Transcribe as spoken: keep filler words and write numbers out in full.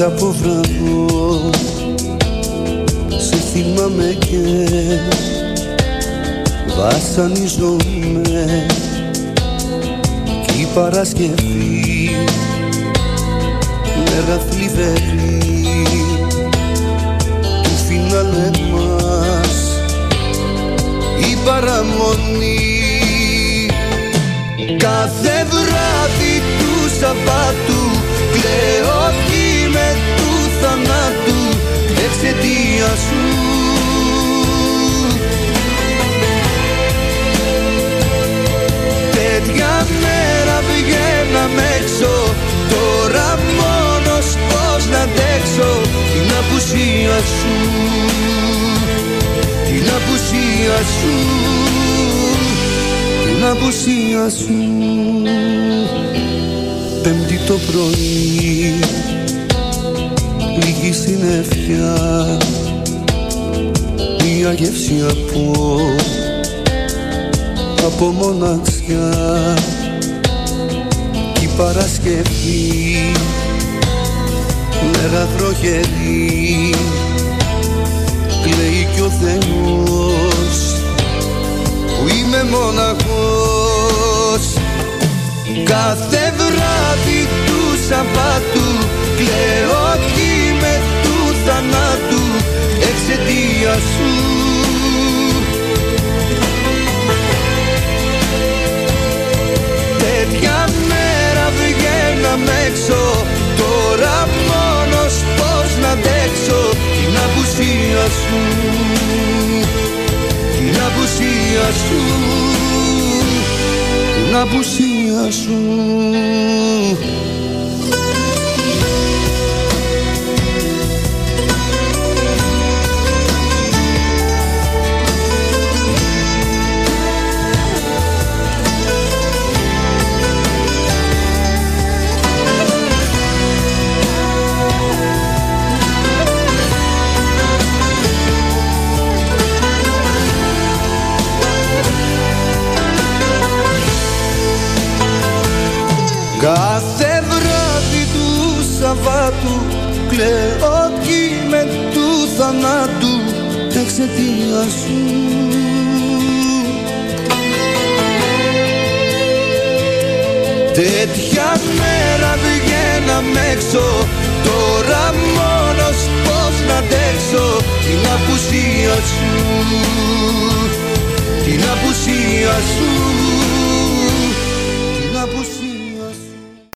Ήρθα από βραδό, σε θυμάμαι και βασανίζομαι. Κι η Παρασκευή, μέρα θλιβερή του φινάλε μας, η παραμονή. Κάθε βράδυ του Σαββάτου κλαίω κι με του θανάτου εξαιτίας σου. Τέτοια μέρα βγαίναμε έξω, τώρα μόνος πώς να αντέξω την απουσία σου, την απουσία σου, την απουσία σου. Πέμπτη το πρωί, λίγη συννεφιά, μια γεύση από, από μοναξιά. Κι η Παρασκευή, μέρα βροχερή, κλαίει κι ο Θεός που είμαι μοναχός. Κάθε βράδυ του Σαββάτου κλαίω κι με του θανάτου εξαιτίας σου. Τέτοια μέρα βγαίναμε έξω, τώρα μόνος πώς να αντέξω την απουσία σου, την απουσία σου, την απουσία σου. Κάθε βράδυ του Σαββάτου κλαίω κι με του θανάτου εξαιτίας σου. Τέτοια μέρα βγαίναμε έξω, τώρα μόνος πώς να αντέξω την απουσία σου, την απουσία σου,